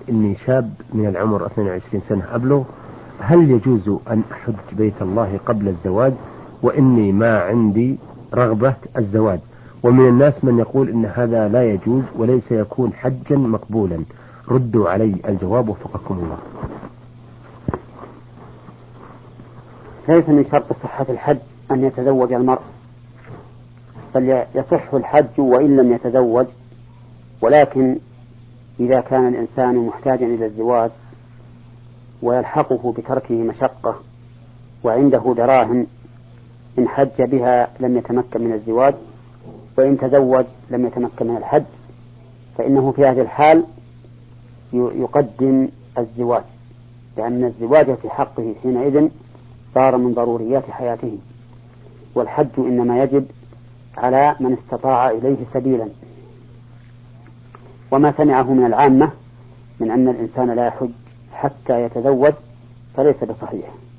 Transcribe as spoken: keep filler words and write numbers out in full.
إني شاب من العمر اثنين وعشرين سنة أبلغ، هل يجوز أن أحج بيت الله قبل الزواج وإني ما عندي رغبة الزواج؟ ومن الناس من يقول إن هذا لا يجوز وليس يكون حجا مقبولا، ردوا علي الجواب وفقكم الله. ليس من شرط صحة الحج أن يتزوج المرء، بل يصح الحج وإن لم يتزوج، ولكن إذا كان الإنسان محتاجا إلى الزواج ويلحقه بتركه مشقة وعنده دراهم، إن حج بها لم يتمكن من الزواج، وإن تزوج لم يتمكن من الحج، فإنه في هذه الحال يقدم الزواج، لأن الزواج في حقه حينئذ صار من ضروريات حياته، والحج إنما يجب على من استطاع إليه سبيلا. وما سمعه من العامة من أن الإنسان لا يحج حتى يتزوج فليس بصحيح.